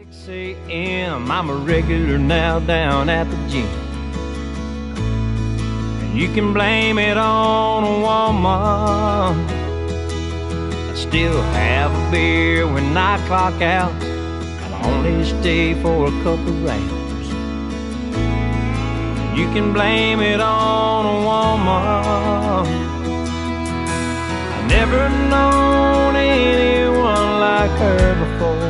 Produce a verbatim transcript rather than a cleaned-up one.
six a m I'm a regular now down at the gym. And you can blame it on a woman. I still have a beer when I clock out, but I only stay for a couple rounds. You can blame it on a woman. I've never known anyone like her before.